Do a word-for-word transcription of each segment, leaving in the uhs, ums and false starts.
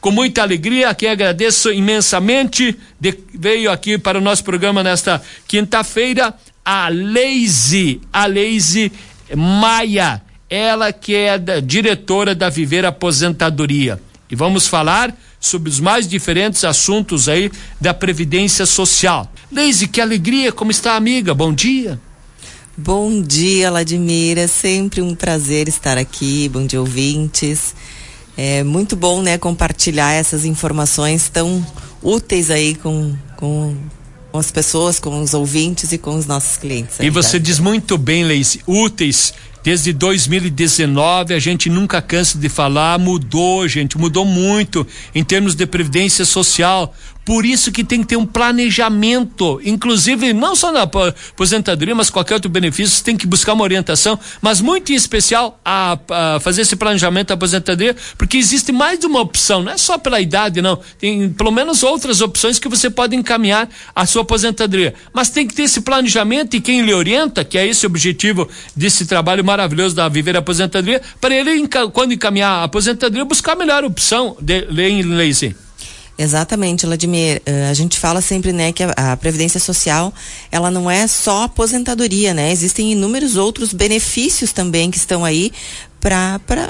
com muita alegria, a quem agradeço imensamente, de, veio aqui para o nosso programa nesta quinta-feira, a Leise, a Leise Maia, ela que é da, diretora da Viver Aposentadoria. E vamos falar sobre os mais diferentes assuntos aí da Previdência Social. Leise, que alegria, como está, amiga? Bom dia. Bom dia, Ladimir, é sempre um prazer estar aqui, bom dia, ouvintes. É muito bom, né, compartilhar essas informações tão úteis aí com, com, com as pessoas, com os ouvintes e com os nossos clientes. E você diz muito bem, Leise, úteis. Desde dois mil e dezenove, a gente nunca cansa de falar, mudou, gente, mudou muito em termos de previdência social. Por isso que tem que ter um planejamento, inclusive não só na aposentadoria, mas qualquer outro benefício, você tem que buscar uma orientação, mas muito em especial a, a fazer esse planejamento da aposentadoria, porque existe mais de uma opção, não é só pela idade, não. Tem pelo menos outras opções que você pode encaminhar a sua aposentadoria. Mas tem que ter esse planejamento e quem lhe orienta, que é esse o objetivo desse trabalho maravilhoso da Viver Aposentadoria, para ele, quando encaminhar a aposentadoria, buscar a melhor opção de Leise. Exatamente, Ladimir. Uh, a gente fala sempre, né, que a, a Previdência Social, ela não é só aposentadoria, né? Existem inúmeros outros benefícios também que estão aí para para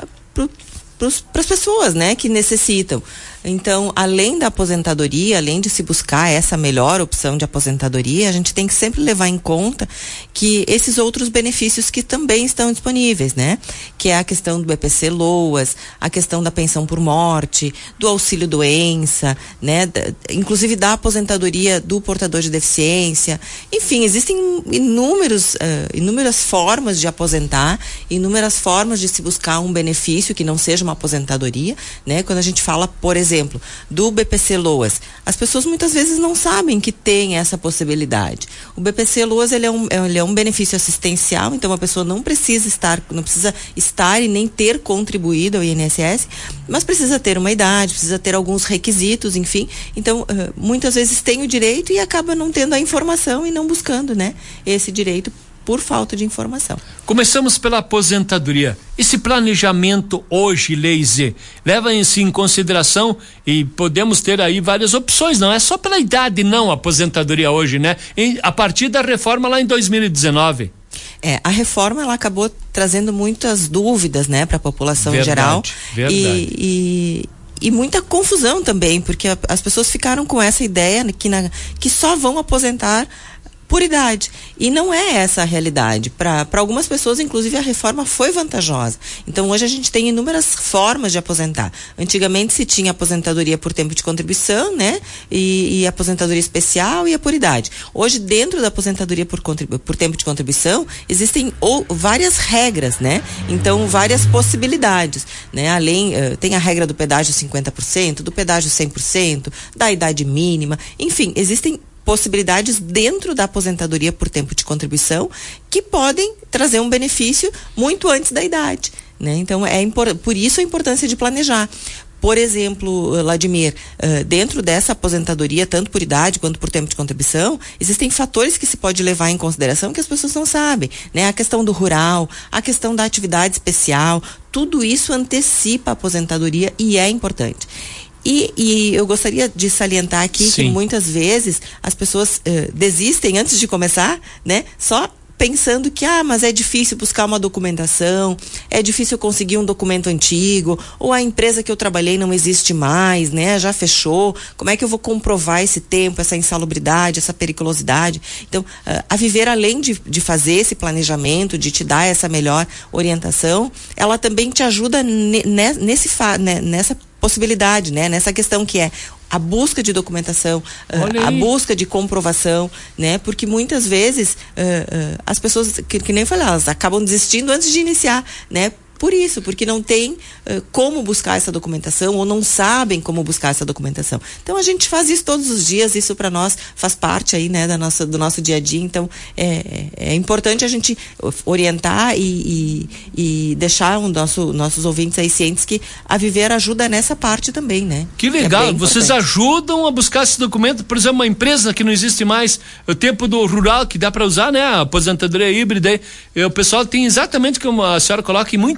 para as pessoas, né, que necessitam. Então, além da aposentadoria, além de se buscar essa melhor opção de aposentadoria, a gente tem que sempre levar em conta que esses outros benefícios que também estão disponíveis, né? Que é a questão do B P C Loas, a questão da pensão por morte, do auxílio doença, né? Da, inclusive da aposentadoria do portador de deficiência. Enfim, existem inúmeros, uh, inúmeras formas de aposentar, inúmeras formas de se buscar um benefício que não seja uma aposentadoria, né? Quando a gente fala, por exemplo, exemplo, do B P C Loas, as pessoas muitas vezes não sabem que tem essa possibilidade. O B P C Loas, ele é um, ele é um benefício assistencial, então a pessoa não precisa estar, não precisa estar e nem ter contribuído ao I N S S, mas precisa ter uma idade, precisa ter alguns requisitos, enfim. Então, uh, muitas vezes tem o direito e acaba não tendo a informação e não buscando, né, esse direito por falta de informação. Começamos pela aposentadoria. Esse planejamento hoje, Leise, leva-se em consideração e podemos ter aí várias opções, não é só pela idade, não, a aposentadoria hoje, né? Em, a partir da reforma lá em dois mil e dezenove. É, a reforma, ela acabou trazendo muitas dúvidas, né, para a população verdade, em geral. Verdade. E, e, e muita confusão também, porque a, as pessoas ficaram com essa ideia que, na, que só vão aposentar por idade. E não é essa a realidade. Para algumas pessoas, inclusive, a reforma foi vantajosa. Então, hoje a gente tem inúmeras formas de aposentar. Antigamente se tinha aposentadoria por tempo de contribuição, né? E, e aposentadoria especial e a por idade. Hoje, dentro da aposentadoria por, por tempo de contribuição, existem ou, várias regras, né? Então, várias possibilidades, né? Além, uh, tem a regra do pedágio cinquenta por cento, do pedágio cem por cento, da idade mínima, enfim, existem possibilidades dentro da aposentadoria por tempo de contribuição que podem trazer um benefício muito antes da idade, né? Então, é por isso a importância de planejar. Por exemplo, Ladimir, uh, dentro dessa aposentadoria, tanto por idade quanto por tempo de contribuição, existem fatores que se pode levar em consideração que as pessoas não sabem, né? A questão do rural, a questão da atividade especial, tudo isso antecipa a aposentadoria e é importante. E, e eu gostaria de salientar aqui Sim. que muitas vezes as pessoas uh, desistem antes de começar, né? Só pensando que, ah, mas é difícil buscar uma documentação, é difícil conseguir um documento antigo, ou a empresa que eu trabalhei não existe mais, né? Já fechou, como é que eu vou comprovar esse tempo, essa insalubridade, essa periculosidade? Então, uh, a Viver, além de, de fazer esse planejamento, de te dar essa melhor orientação, ela também te ajuda ne, ne, nesse, né, nessa possibilidade, né? Nessa questão que é a busca de documentação, uh, a busca de comprovação, né? Porque muitas vezes uh, uh, as pessoas, que, que nem eu falei, elas acabam desistindo antes de iniciar, né? Por isso, porque não tem uh, como buscar essa documentação ou não sabem como buscar essa documentação. Então a gente faz isso todos os dias, isso para nós faz parte aí, né, da nossa, do nosso dia a dia. Então é, é importante a gente orientar e, e, e deixar os nosso, nossos ouvintes aí cientes que a Viver ajuda nessa parte também, né? Que legal, é vocês ajudam a buscar esse documento, por exemplo, uma empresa que não existe mais, o tempo do rural que dá para usar, né, a aposentadoria híbrida, aí, o pessoal tem exatamente como a senhora coloca e muito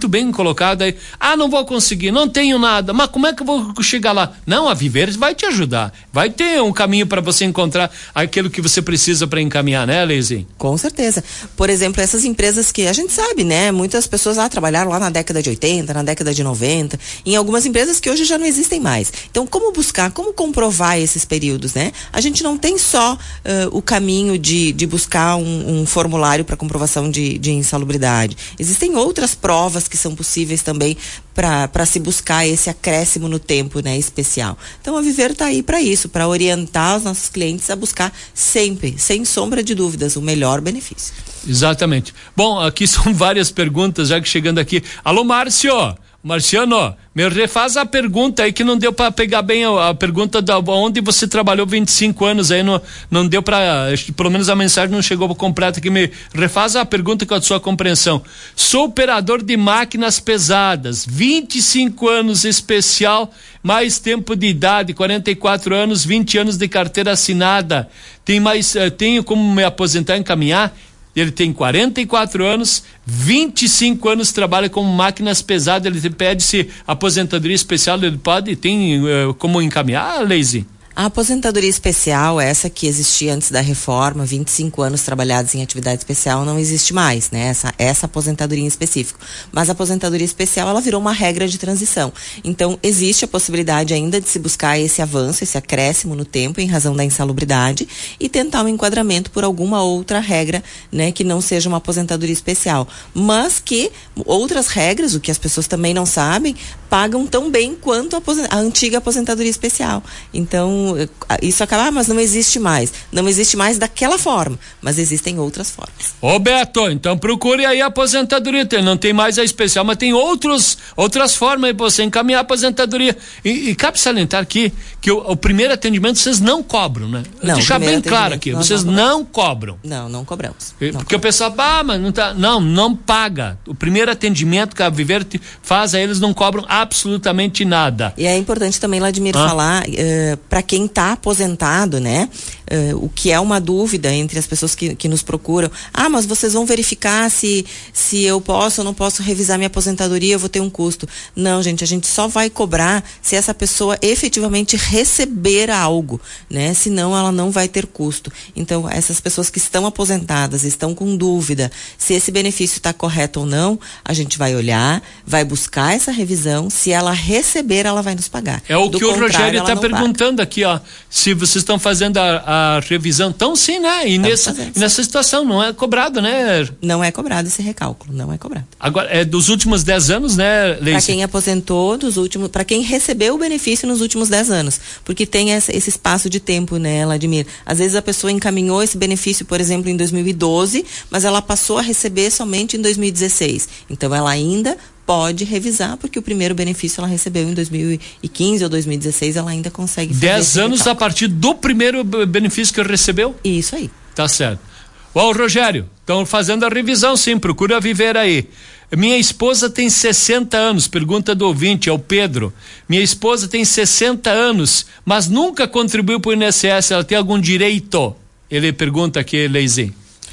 muito bem colocado aí. Ah, não vou conseguir, não tenho nada, mas como é que eu vou chegar lá? Não, a Viver vai te ajudar, vai ter um caminho para você encontrar aquilo que você precisa para encaminhar, né, Leise? Com certeza. Por exemplo, essas empresas que a gente sabe, né, muitas pessoas lá trabalharam lá na década de oitenta, na década de noventa, em algumas empresas que hoje já não existem mais. Então, como buscar, como comprovar esses períodos, né? A gente não tem só uh, o caminho de, de buscar um, um formulário para comprovação de, de insalubridade. Existem outras provas que são possíveis também para se buscar esse acréscimo no tempo, né, especial. Então a Viver está aí para isso, para orientar os nossos clientes a buscar sempre, sem sombra de dúvidas, o melhor benefício. Exatamente. Bom, aqui são várias perguntas, já que chegando aqui. Alô, Márcio! Marciano, me refaz a pergunta aí que não deu para pegar bem a, a pergunta da onde você trabalhou vinte e cinco anos aí, não, não deu para, pelo menos a mensagem não chegou completa aqui, me refaz a pergunta com a sua compreensão. Sou operador de máquinas pesadas, vinte e cinco anos especial, mais tempo de idade, quarenta e quatro anos, vinte anos de carteira assinada. Tem mais, tenho como me aposentar e encaminhar? Ele tem quarenta e quatro anos, vinte e cinco anos, trabalha com máquinas pesadas, ele pede-se aposentadoria especial, ele pode, tem uh, como encaminhar, Leise? A aposentadoria especial, essa que existia antes da reforma, vinte e cinco anos trabalhados em atividade especial, não existe mais, né? Essa, essa aposentadoria em específico. Mas a aposentadoria especial, ela virou uma regra de transição. Então, existe a possibilidade ainda de se buscar esse avanço, esse acréscimo no tempo em razão da insalubridade e tentar um enquadramento por alguma outra regra, né? Que não seja uma aposentadoria especial. Mas que outras regras, o que as pessoas também não sabem, pagam tão bem quanto a, a antiga aposentadoria especial. Então, isso acaba, ah, mas não existe mais. Não existe mais daquela forma, mas existem outras formas. Ô Beto, então procure aí a aposentadoria, não tem mais a especial, mas tem outros, outras formas de você encaminhar a aposentadoria. E, e cabe salientar aqui que o, o primeiro atendimento vocês não cobram, né? Não, deixar bem claro aqui, vocês não, não cobram. Não, não cobramos. Porque não o pessoal, ah, mas não tá, não, não paga. O primeiro atendimento que a Viver faz a eles não cobram absolutamente nada. E é importante também, Vladimir, ah. falar uh, para quem está aposentado, né? Uh, o que é uma dúvida entre as pessoas que, que nos procuram. Ah, mas vocês vão verificar se, se eu posso ou não posso revisar minha aposentadoria, eu vou ter um custo. Não, gente, a gente só vai cobrar se essa pessoa efetivamente receber algo, né? Senão ela não vai ter custo. Então, essas pessoas que estão aposentadas, estão com dúvida se esse benefício está correto ou não, a gente vai olhar, vai buscar essa revisão, se ela receber, ela vai nos pagar. É o Do que o Rogério está perguntando paga. aqui, ó, se vocês estão fazendo a, a revisão, então sim, né? E nessa, fazendo, e nessa situação não é cobrado, né? Não é cobrado esse recálculo, não é cobrado. Agora, é dos últimos dez anos, né, Leise? Para quem aposentou dos últimos, para quem recebeu o benefício nos últimos dez anos, porque tem essa, esse espaço de tempo, né, Vladimir? Às vezes a pessoa encaminhou esse benefício, por exemplo, em dois mil e doze, mas ela passou a receber somente em dois mil e dezesseis. Então ela ainda pode revisar, porque o primeiro benefício ela recebeu em dois mil e quinze ou dois mil e dezesseis, ela ainda consegue fazer. Dez anos recálculo. A partir do primeiro benefício que recebeu? Isso aí. Tá certo. Ó, Rogério, estão fazendo a revisão, sim, procura Viver aí. Minha esposa tem sessenta anos, pergunta do ouvinte, é o Pedro. Minha esposa tem sessenta anos, mas nunca contribuiu para o I N S S, ela tem algum direito? Ele pergunta aqui, Leise.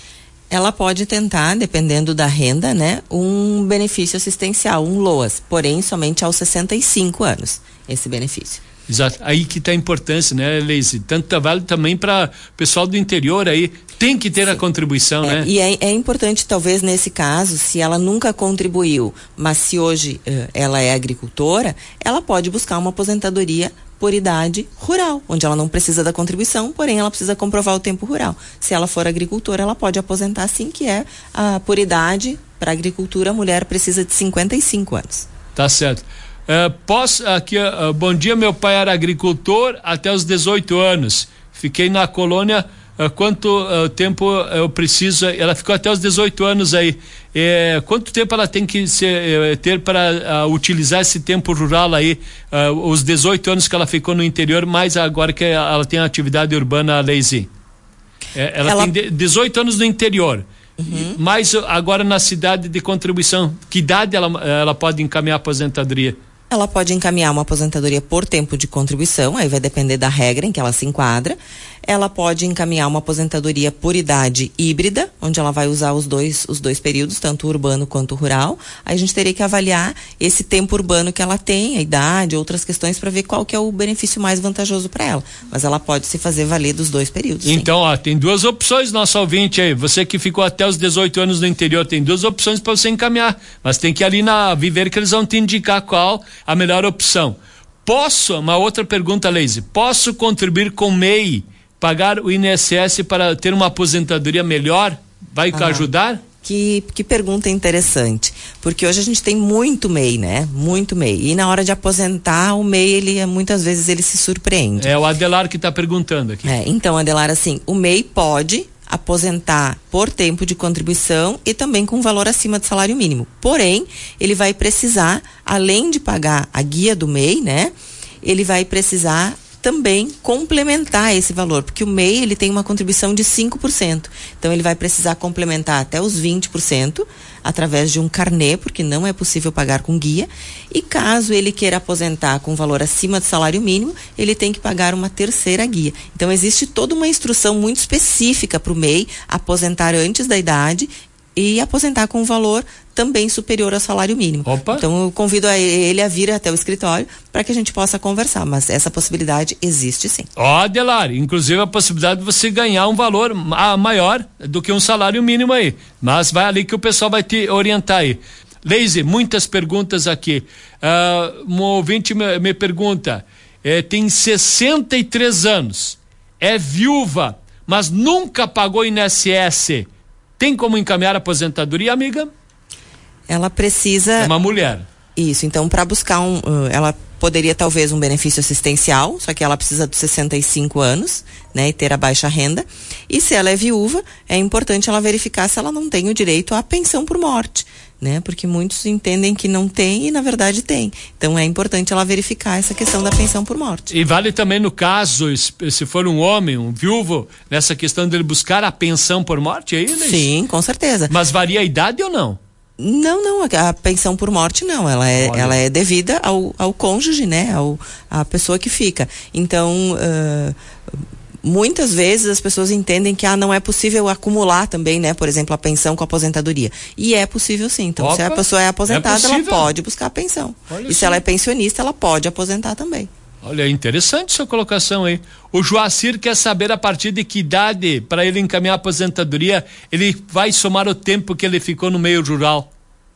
Ela pode tentar, dependendo da renda, né, um benefício assistencial, um LOAS, porém somente aos sessenta e cinco anos, esse benefício. Exato, aí que está a importância, né, Leise? Tanto vale também para o pessoal do interior aí, tem que ter Sim. a contribuição, é, né? E é, é importante, talvez, nesse caso, se ela nunca contribuiu, mas se hoje uh, ela é agricultora, ela pode buscar uma aposentadoria por idade rural, onde ela não precisa da contribuição, porém ela precisa comprovar o tempo rural. Se ela for agricultora, ela pode aposentar sim, que é uh, por idade, para agricultura, a mulher precisa de cinquenta e cinco anos. Tá certo. Uh, posso, aqui, uh, bom dia, meu pai era agricultor até os dezoito anos. Fiquei na colônia, uh, quanto uh, tempo eu preciso, ela ficou até os dezoito anos aí. É, quanto tempo ela tem que ser, ter para uh, utilizar esse tempo rural aí, uh, os dezoito anos que ela ficou no interior, mais agora que ela tem atividade urbana, Leise? É, ela, ela tem dezoito anos no interior, uhum. mais agora na cidade de contribuição. Que idade ela, ela pode encaminhar a aposentadoria? Ela pode encaminhar uma aposentadoria por tempo de contribuição, aí vai depender da regra em que ela se enquadra. Ela pode encaminhar uma aposentadoria por idade híbrida, onde ela vai usar os dois, os dois períodos, tanto o urbano quanto o rural. Aí a gente teria que avaliar esse tempo urbano que ela tem, a idade, outras questões, para ver qual que é o benefício mais vantajoso para ela. Mas ela pode se fazer valer dos dois períodos. Então, sim. ó, tem duas opções, nosso ouvinte aí. Você que ficou até os dezoito anos no interior, tem duas opções para você encaminhar. Mas tem que ir ali na Viver que eles vão te indicar qual a melhor opção. Posso, uma outra pergunta, Leise, posso contribuir com o M E I, pagar o I N S S para ter uma aposentadoria melhor? Vai ah, ajudar? Que, que pergunta interessante, porque hoje a gente tem muito M E I, né? Muito M E I. E na hora de aposentar, o M E I, ele, muitas vezes, ele se surpreende. É o Adelar que está perguntando aqui. É, então, Adelar, assim, o M E I pode aposentar por tempo de contribuição e também com valor acima do salário mínimo. Porém, ele vai precisar, além de pagar a guia do M E I, né? Ele vai precisar também complementar esse valor, porque o M E I, ele tem uma contribuição de cinco por cento. Então, ele vai precisar complementar até os vinte por cento através de um carnê, porque não é possível pagar com guia. E caso ele queira aposentar com valor acima do salário mínimo, ele tem que pagar uma terceira guia. Então, existe toda uma instrução muito específica para o M E I aposentar antes da idade e aposentar com um valor também superior ao salário mínimo. Opa. Então eu convido a ele a vir até o escritório para que a gente possa conversar, mas essa possibilidade existe sim. Ó, Adelar, inclusive a possibilidade de você ganhar um valor maior do que um salário mínimo aí, mas vai ali que o pessoal vai te orientar aí. Leise, muitas perguntas aqui. Uh, um ouvinte me, me pergunta, eh, tem sessenta e três anos, é viúva, mas nunca pagou I N S S. Tem como encaminhar a aposentadoria, amiga? Ela precisa... É uma mulher. Isso, então para buscar um... Uh, ela poderia talvez um benefício assistencial, só que ela precisa dos sessenta e cinco anos, né, e ter a baixa renda. E se ela é viúva, é importante ela verificar se ela não tem o direito à pensão por morte, né, porque muitos entendem que não tem e na verdade tem. Então é importante ela verificar essa questão da pensão por morte. E vale também no caso, se for um homem, um viúvo, nessa questão dele buscar a pensão por morte, é isso? Sim, com certeza. Mas varia a idade ou não? Não, não, a pensão por morte não, ela é, ela é devida ao, ao cônjuge, né, ao, à pessoa que fica. Então, uh, muitas vezes as pessoas entendem que ah, não é possível acumular também, né, por exemplo, a pensão com a aposentadoria. E é possível sim, então Opa, se a pessoa é aposentada, é ela pode buscar a pensão. Olha e se sim. ela é pensionista, ela pode aposentar também. Olha, interessante sua colocação aí. O Joacir quer saber a partir de que idade, para ele encaminhar a aposentadoria, ele vai somar o tempo que ele ficou no meio rural.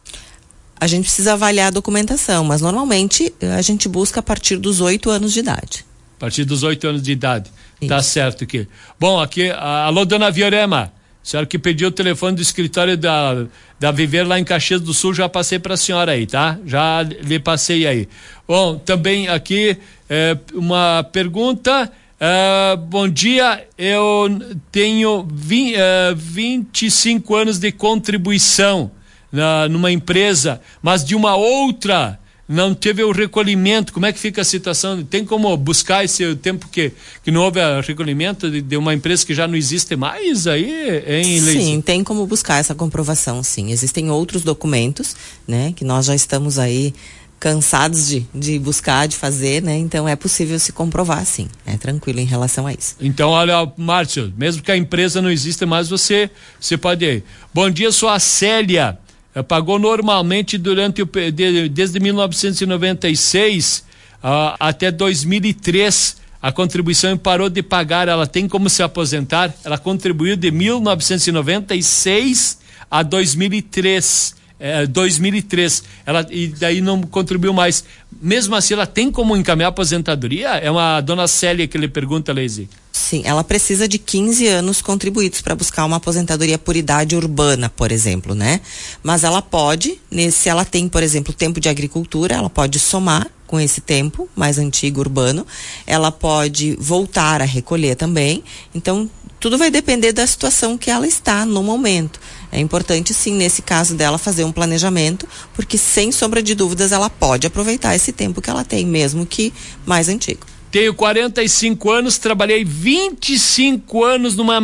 A gente precisa avaliar a documentação, mas normalmente a gente busca a partir dos oito anos de idade. A partir dos oito anos de idade. Isso. Tá certo aqui. Bom, aqui, alô, dona Viorema. A senhora que pediu o telefone do escritório da, da Viver lá em Caxias do Sul, já passei para a senhora aí, tá? Já lhe passei aí. Bom, também aqui é, uma pergunta. É, bom dia, eu tenho vinte, é, vinte e cinco anos de contribuição na, numa empresa, mas de uma outra não teve o recolhimento. Como é que fica a situação? Tem como buscar esse tempo que, que não houve recolhimento de, de uma empresa que já não existe mais aí, hein, Leise? Sim, tem como buscar essa comprovação, sim. Existem outros documentos, né, que nós já estamos aí cansados de, de buscar, de fazer, né, então é possível se comprovar, sim, é tranquilo em relação a isso. Então, olha, Márcio, mesmo que a empresa não exista mais, você, você pode ir. Bom dia, sou a Célia. Pagou normalmente durante o de, desde mil novecentos e noventa e seis uh, até dois mil e três a contribuição parou de pagar. Ela tem como se aposentar? Ela contribuiu de mil novecentos e noventa e seis a dois mil e três. É, dois mil e três, ela, e daí não contribuiu mais. Mesmo assim, ela tem como encaminhar a aposentadoria? É uma dona Célia que lhe pergunta, Leise. Sim, ela precisa de quinze anos contribuídos para buscar uma aposentadoria por idade urbana, por exemplo, né? Mas ela pode, se ela tem, por exemplo, tempo de agricultura, ela pode somar com esse tempo mais antigo urbano, ela pode voltar a recolher também. Então, tudo vai depender da situação que ela está no momento. É importante, sim, nesse caso dela, fazer um planejamento, porque sem sombra de dúvidas ela pode aproveitar esse tempo que ela tem, mesmo que mais antigo. Tenho quarenta e cinco anos, trabalhei vinte e cinco anos numa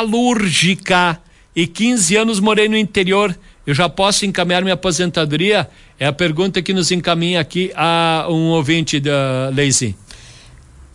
metalúrgica e quinze anos morei no interior. Eu já posso encaminhar minha aposentadoria? É a pergunta que nos encaminha aqui a um ouvinte da Leise.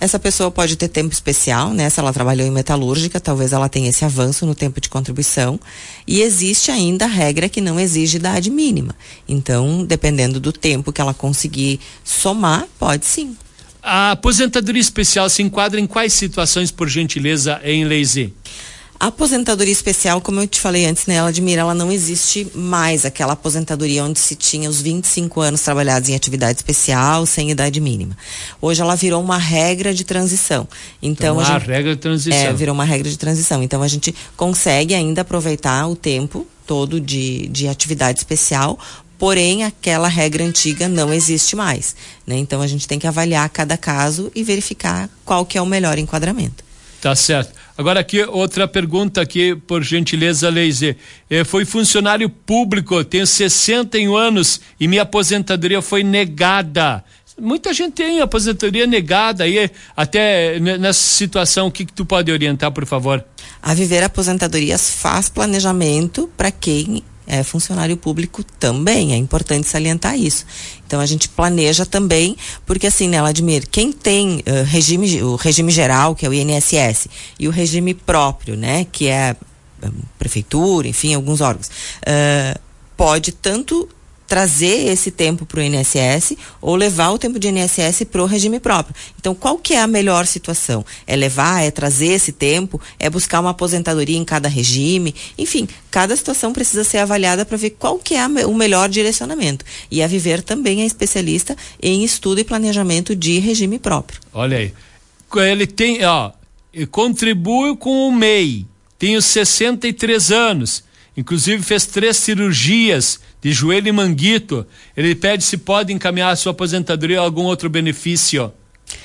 Essa pessoa pode ter tempo especial, né? Se ela trabalhou em metalúrgica, talvez ela tenha esse avanço no tempo de contribuição. E existe ainda a regra que não exige idade mínima. Então, dependendo do tempo que ela conseguir somar, pode sim. A aposentadoria especial se enquadra em quais situações, por gentileza, em Lei Z? A aposentadoria especial, como eu te falei antes, né, Admira, ela não existe mais, aquela aposentadoria onde se tinha os vinte e cinco anos trabalhados em atividade especial, sem idade mínima. Hoje ela virou uma regra de transição. Então, então a, a gente, regra de transição. É, virou uma regra de transição. Então a gente consegue ainda aproveitar o tempo todo de, de atividade especial, porém aquela regra antiga não existe mais, né? Então a gente tem que avaliar cada caso e verificar qual que é o melhor enquadramento. Tá certo. Agora aqui outra pergunta aqui, por gentileza, Leise. Eh, foi funcionário público, tenho sessenta e um anos e minha aposentadoria foi negada. Muita gente tem aposentadoria negada aí, até nessa situação, o que que tu pode orientar, por favor? A Viver Aposentadorias faz planejamento para quem é funcionário público também, é importante salientar isso. Então a gente planeja também, porque assim, né, Vladimir, quem tem uh, regime, o regime geral, que é o I N S S, e o regime próprio, né, que é um, prefeitura, enfim, alguns órgãos, uh, pode tanto trazer esse tempo para o I N S S ou levar o tempo de I N S S para o regime próprio. Então, qual que é a melhor situação? É levar, é trazer esse tempo, é buscar uma aposentadoria em cada regime, enfim, cada situação precisa ser avaliada para ver qual que é a, o melhor direcionamento. E a Viver também é especialista em estudo e planejamento de regime próprio. Olha aí, ele tem, ó, contribui com o M E I, tenho sessenta e três anos, inclusive fez três cirurgias de joelho e manguito. Ele pede se pode encaminhar a sua aposentadoria ou algum outro benefício.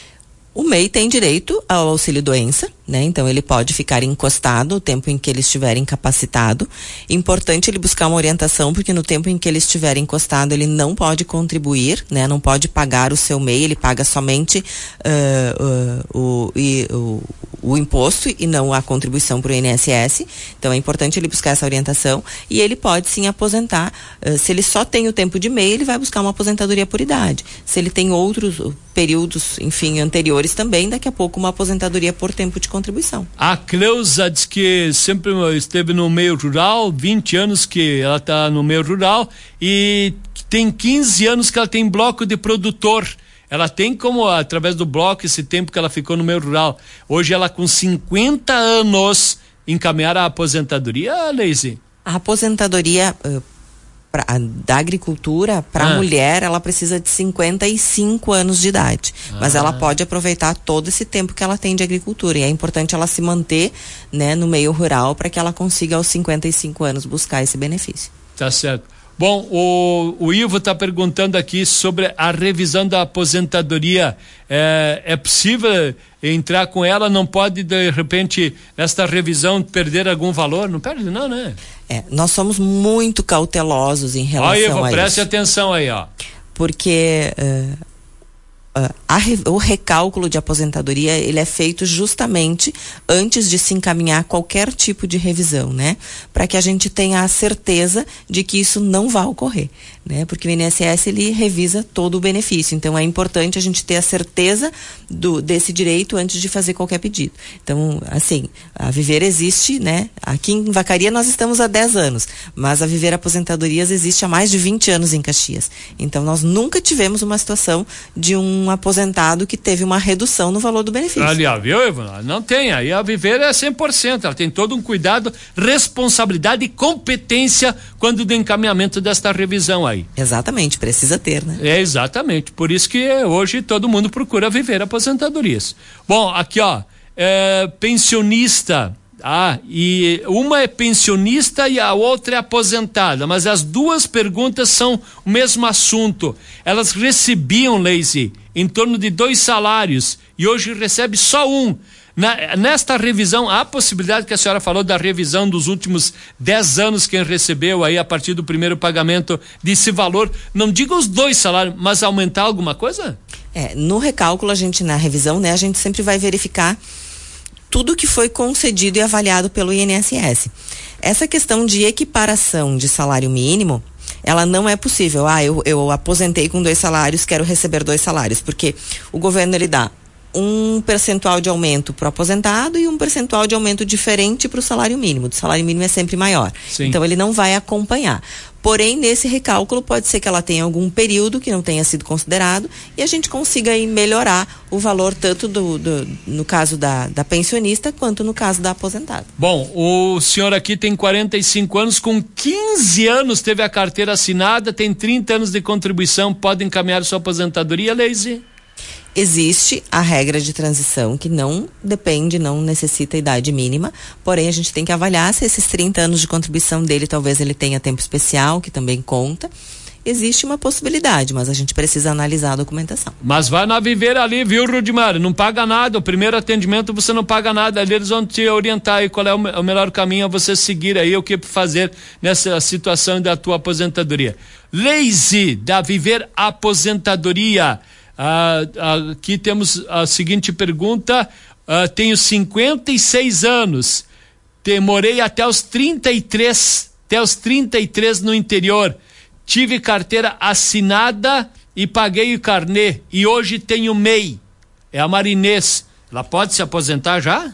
O M E I tem direito ao auxílio-doença, né? Então ele pode ficar encostado o tempo em que ele estiver incapacitado. Importante ele buscar uma orientação, porque no tempo em que ele estiver encostado ele não pode contribuir, né? Não pode pagar o seu M E I, ele paga somente uh, uh, o, e, o, o imposto e não a contribuição para o I N S S. Então é importante ele buscar essa orientação e ele pode sim aposentar. Uh, se ele só tem o tempo de M E I, ele vai buscar uma aposentadoria por idade. Se ele tem outros uh, períodos, enfim, anteriores também, daqui a pouco uma aposentadoria por tempo de contribuição. A Cleusa diz que sempre esteve no meio rural, vinte anos que ela está no meio rural e tem quinze anos que ela tem bloco de produtor. Ela tem como, através do bloco, esse tempo que ela ficou no meio rural. Hoje ela com cinquenta anos encaminhar a aposentadoria, Leise? A aposentadoria uh, pra, da agricultura para a ah. mulher, ela precisa de cinquenta e cinco anos de idade, ah. mas ela pode aproveitar todo esse tempo que ela tem de agricultura e é importante ela se manter, né, no meio rural para que ela consiga aos cinquenta e cinco anos buscar esse benefício. Tá certo. Bom, o, o Ivo está perguntando aqui sobre a revisão da aposentadoria. É, é possível entrar com ela? Não pode, de repente, nesta revisão, perder algum valor? Não perde, não, né? É, nós somos muito cautelosos em relação ó, Ivo, a preste isso. atenção aí, ó. Porque uh, uh, a, o recálculo de aposentadoria, ele é feito justamente antes de se encaminhar qualquer tipo de revisão, né? Para que a gente tenha a certeza de que isso não vai ocorrer, né? Porque o I N S S, ele revisa todo o benefício, então é importante a gente ter a certeza do, desse direito antes de fazer qualquer pedido. Então, assim, a Viver existe, né? Aqui em Vacaria nós estamos há dez anos, mas a Viver Aposentadorias existe há mais de vinte anos em Caxias. Então, nós nunca tivemos uma situação de um aposentado que teve uma redução no valor do benefício. Ali, ó, viu, Ivan? Não tem, aí a Viver é cem por cento, ela tem todo um cuidado, responsabilidade e competência quando do encaminhamento desta revisão aí. Exatamente, precisa ter, né? É, exatamente, por isso que hoje todo mundo procura Viver Aposentadorias. Bom, aqui ó, é, pensionista, ah, e uma é pensionista e a outra é aposentada, mas as duas perguntas são o mesmo assunto. Elas recebiam, Leise, em torno de dois salários e hoje recebe só um. Na, nesta revisão, há a possibilidade que a senhora falou da revisão dos últimos dez anos, quem recebeu aí a partir do primeiro pagamento desse valor, não diga os dois salários, mas aumentar alguma coisa? É, no recálculo, a gente, na revisão, né, a gente sempre vai verificar tudo que foi concedido e avaliado pelo I N S S. Essa questão de equiparação de salário mínimo, ela não é possível. Ah, eu, eu aposentei com dois salários, quero receber dois salários, porque o governo, ele dá um percentual de aumento para o aposentado e um percentual de aumento diferente para o salário mínimo. O salário mínimo é sempre maior. Sim. Então ele não vai acompanhar. Porém, nesse recálculo pode ser que ela tenha algum período que não tenha sido considerado e a gente consiga aí melhorar o valor tanto do, do no caso da, da pensionista quanto no caso da aposentada. Bom, o senhor aqui tem quarenta e cinco anos, com quinze anos teve a carteira assinada, tem trinta anos de contribuição, pode encaminhar sua aposentadoria, Leise? Existe a regra de transição que não depende, não necessita idade mínima, porém a gente tem que avaliar se esses trinta anos de contribuição dele, talvez ele tenha tempo especial, que também conta. Existe uma possibilidade, mas a gente precisa analisar a documentação. Mas vai na Viver ali, viu, Rudimar? Não paga nada, o primeiro atendimento você não paga nada, ali eles vão te orientar aí qual é o, o melhor caminho a você seguir aí, o que fazer nessa situação da tua aposentadoria. Leise, da Viver Aposentadoria. Ah, aqui temos a seguinte pergunta: ah, tenho cinquenta e seis anos, morei até os trinta e três, até os trinta e três no interior, tive carteira assinada e paguei o carnê e hoje tenho M E I. É a Marinês, ela pode se aposentar já?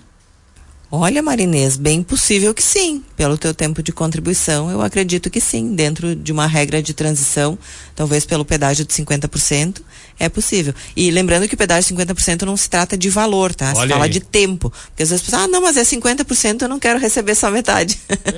Olha, Marinês, bem possível que sim. Pelo teu tempo de contribuição, eu acredito que sim. Dentro de uma regra de transição, talvez pelo pedágio de cinquenta por cento, é possível. E lembrando que o pedágio de cinquenta por cento não se trata de valor, tá? Se Olha fala aí. de tempo. Porque às vezes as pessoas, ah, não, mas é cinquenta por cento, eu não quero receber só metade.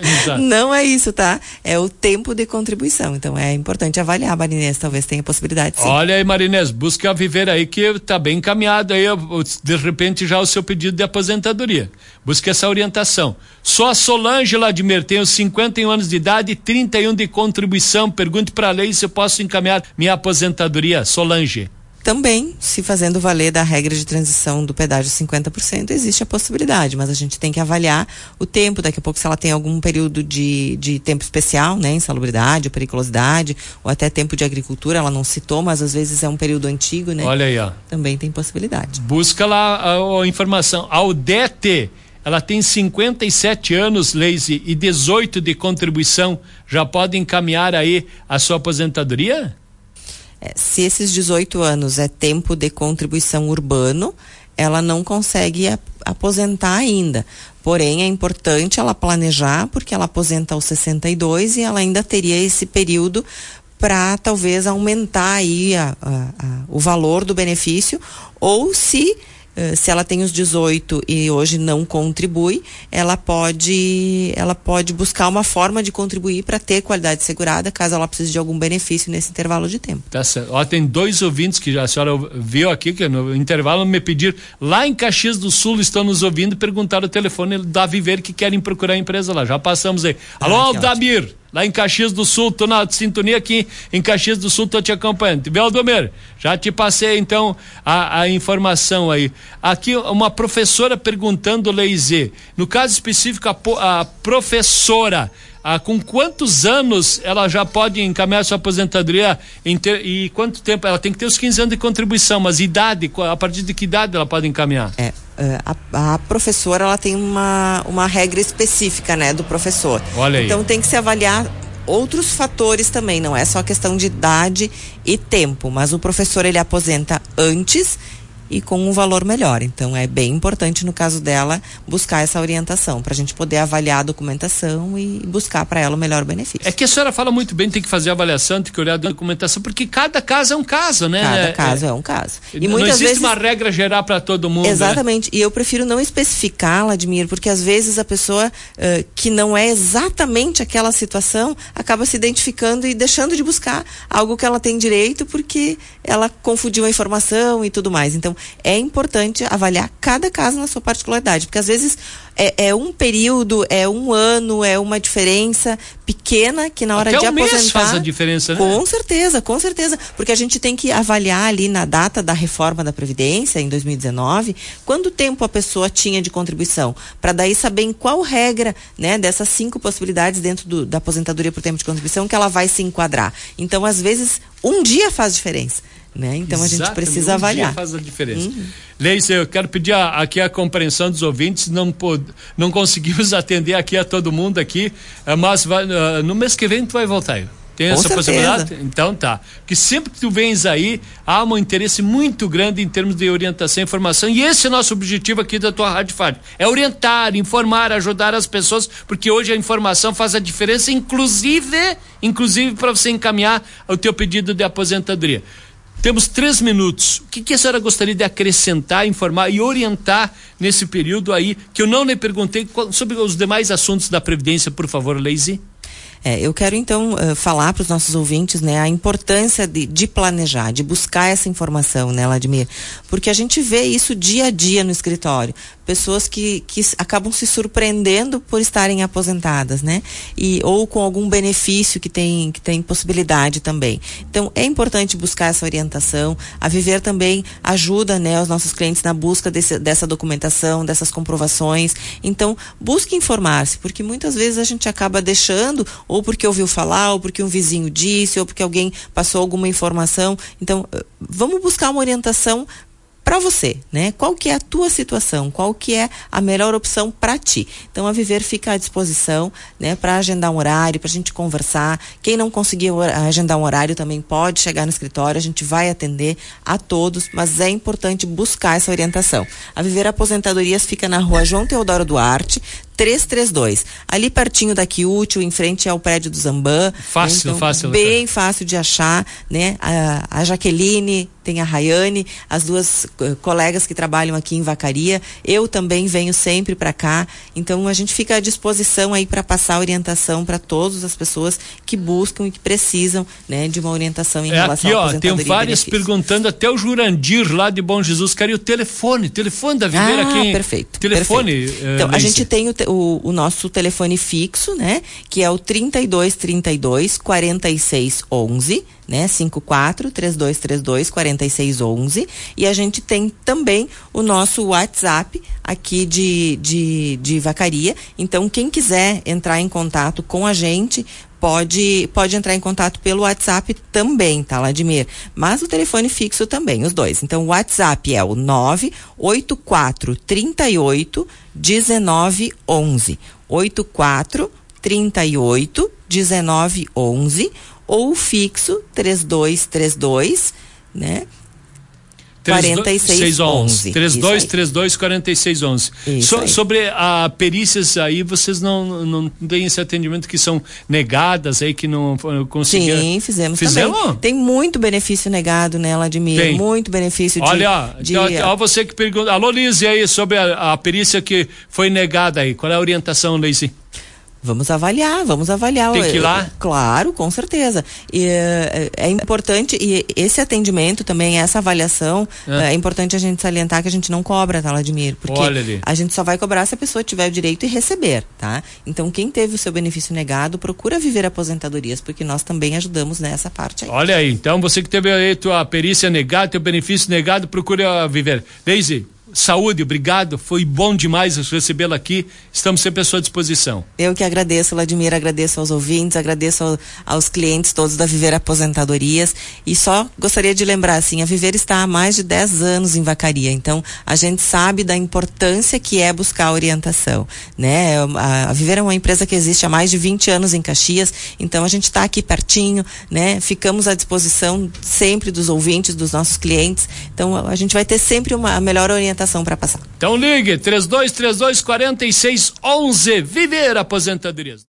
Não é isso, tá? É o tempo de contribuição. Então é importante avaliar, Marinês, talvez tenha possibilidade, sim. Olha aí, Marinês, busca Viver aí que tá bem encaminhado aí, de repente já o seu pedido de aposentadoria. Busca essa orientação. Só a Solange Ladimir, tenho cinquenta e um anos de idade e trinta e um de contribuição. Pergunte para a lei se eu posso encaminhar minha aposentadoria. Solange. Também, se fazendo valer da regra de transição do pedágio cinquenta por cento, existe a possibilidade, mas a gente tem que avaliar o tempo, daqui a pouco se ela tem algum período de, de tempo especial, né, insalubridade, ou periculosidade, ou até tempo de agricultura, ela não citou, mas às vezes é um período antigo, né? Olha aí, ó. Também tem possibilidade. Busca lá a, a informação. A Udete, ela tem cinquenta e sete anos, Leise, e dezoito de contribuição, já pode encaminhar aí a sua aposentadoria? É, se esses dezoito anos é tempo de contribuição urbano, ela não consegue a, aposentar ainda. Porém, é importante ela planejar, porque ela aposenta aos sessenta e dois e ela ainda teria esse período para talvez aumentar aí a, a, a, o valor do benefício, ou se se ela tem os dezoito e hoje não contribui, ela pode, ela pode buscar uma forma de contribuir para ter qualidade segurada, caso ela precise de algum benefício nesse intervalo de tempo. Tá certo. Ó, tem dois ouvintes que já a senhora viu aqui, que no intervalo me pediram, lá em Caxias do Sul estão nos ouvindo e perguntaram o telefone da Viver que querem procurar a empresa lá. Já passamos aí. Alô, ah, Aldamir, lá em Caxias do Sul, tô na sintonia aqui em Caxias do Sul, tô te acompanhando. Viu, Aldomir? Já te passei então a, a informação aí. Aqui uma professora perguntando, Leise, no caso específico a, a professora, ah, com quantos anos ela já pode encaminhar sua aposentadoria ter, e quanto tempo? Ela tem que ter os quinze anos de contribuição, mas idade, a partir de que idade ela pode encaminhar? É, a, a professora, ela tem uma, uma regra específica, né, do professor. Olha aí. Então tem que se avaliar outros fatores também, não é só questão de idade e tempo, mas o professor ele aposenta antes e com um valor melhor. Então é bem importante no caso dela buscar essa orientação para a gente poder avaliar a documentação e buscar para ela o melhor benefício. É que a senhora fala muito bem, tem que fazer a avaliação, tem que olhar a documentação, porque cada caso é um caso, né? Cada é, caso é, é um caso. E não existe vezes, uma regra geral para todo mundo. Exatamente. Né? E eu prefiro não especificar, Ladimir, porque às vezes a pessoa uh, que não é exatamente aquela situação acaba se identificando e deixando de buscar algo que ela tem direito porque ela confundiu a informação e tudo mais. Então é importante avaliar cada caso na sua particularidade, porque às vezes é, é um período, é um ano, é uma diferença pequena que na hora Até de um aposentar mês faz a diferença, né? Com certeza, com certeza, porque a gente tem que avaliar ali na data da reforma da Previdência em dois mil e dezenove, quanto tempo a pessoa tinha de contribuição, para daí saber em qual regra, né, dessas cinco possibilidades dentro do, da aposentadoria por tempo de contribuição que ela vai se enquadrar. Então, às vezes, um dia faz diferença. Né? Então a gente precisa um avaliar. Dia faz a diferença. Uhum. Leise, eu quero pedir a, aqui a compreensão dos ouvintes, não, pod, não conseguimos atender aqui a todo mundo aqui, mas vai, uh, no mês que vem tu vai voltar aí. Tem Com essa certeza. possibilidade? Então tá. Que sempre que tu vens aí, há um interesse muito grande em termos de orientação e informação, e esse é o nosso objetivo aqui da tua Rádio Fátima. É orientar, informar, ajudar as pessoas, porque hoje a informação faz a diferença, inclusive, inclusive para você encaminhar o teu pedido de aposentadoria. Temos três minutos. O que, que a senhora gostaria de acrescentar, informar e orientar nesse período aí, que eu não lhe perguntei sobre os demais assuntos da Previdência, por favor, Leise? É, eu quero então uh, falar para os nossos ouvintes, né, a importância de, de planejar, de buscar essa informação, né, Vladimir? Porque a gente vê isso dia a dia no escritório. Pessoas que, que acabam se surpreendendo por estarem aposentadas, né? E, ou com algum benefício que tem, que tem possibilidade também. Então, é importante buscar essa orientação. A Viver também ajuda, né, os nossos clientes na busca desse, dessa documentação, dessas comprovações. Então, busque informar-se, porque muitas vezes a gente acaba deixando, ou porque ouviu falar, ou porque um vizinho disse, ou porque alguém passou alguma informação. Então, vamos buscar uma orientação para você, né? Qual que é a tua situação? Qual que é a melhor opção para ti? Então, a Viver fica à disposição, né? Para agendar um horário, para a gente conversar. Quem não conseguir agendar um horário também pode chegar no escritório, a gente vai atender a todos, mas é importante buscar essa orientação. A Viver Aposentadorias fica na rua João Teodoro Duarte, trezentos e trinta e dois, ali pertinho da Quiútil, em frente ao prédio do Zambã. Fácil, então, fácil. Bem doutor. Fácil de achar, né? A, a Jaqueline, tem a Rayane, as duas uh, colegas que trabalham aqui em Vacaria. Eu também venho sempre para cá. Então a gente fica à disposição aí para passar orientação para todas as pessoas que buscam e que precisam, né, de uma orientação em é relação aqui, à ó, aposentadoria. tem várias perguntando, até o Jurandir lá de Bom Jesus, queria o telefone, telefone da Viver ah, aqui. Perfeito. Telefone. Perfeito. Então, a gente tem o, o, o nosso telefone fixo, né? Que é o trinta e dois, trinta e dois, quarenta e seis, onze, né? cinco quatro, três dois três dois, quarenta e seis, onze. E a gente tem também o nosso WhatsApp aqui de, de, de Vacaria. Então, quem quiser entrar em contato com a gente, pode, pode entrar em contato pelo WhatsApp também, tá, Vladimir? Mas o telefone fixo também, os dois. Então, o WhatsApp é o nove oito quatro, trinta e oito, dezenove, onze. oito quatro, trinta e oito, dezenove, onze. Ou o fixo três dois três dois, né? quarenta e seis, onze. três dois três dois, quarenta e seis, onze. So, sobre a perícias aí, vocês não, não têm esse atendimento que são negadas aí, que não conseguiram? Sim, fizemos, fizemos também. Tem muito benefício negado, né, Vladimir? Tem. Muito benefício de... Olha, de... ó, você que pergunta... Alô, Lise, aí, sobre a, a perícia que foi negada aí. Qual é a orientação, Lise? Vamos avaliar, vamos avaliar. Tem que ir lá? Claro, com certeza. E, é, é importante, e esse atendimento também, essa avaliação, é. é importante a gente salientar que a gente não cobra, tá, Vladimir? Porque Olha ali. A gente só vai cobrar se a pessoa tiver o direito e receber, tá? Então, quem teve o seu benefício negado, procura Viver Aposentadorias, porque nós também ajudamos nessa parte aí. Olha aí, então você que teve aí tua perícia negada, teu benefício negado, procura Viver. Deise, saúde, obrigado, foi bom demais recebê-la aqui, estamos sempre à sua disposição. Eu que agradeço, Vladimir, agradeço aos ouvintes, agradeço ao, aos clientes todos da Viver Aposentadorias, e só gostaria de lembrar, assim, a Viver está há mais de dez anos em Vacaria, então a gente sabe da importância que é buscar orientação, né? A, a Viver é uma empresa que existe há mais de vinte anos em Caxias, então a gente está aqui pertinho, né? Ficamos à disposição sempre dos ouvintes, dos nossos clientes, então a gente vai ter sempre uma a melhor orientação para passar. Então ligue, três dois três dois, quarenta e seis, onze, Viver Aposentadorias.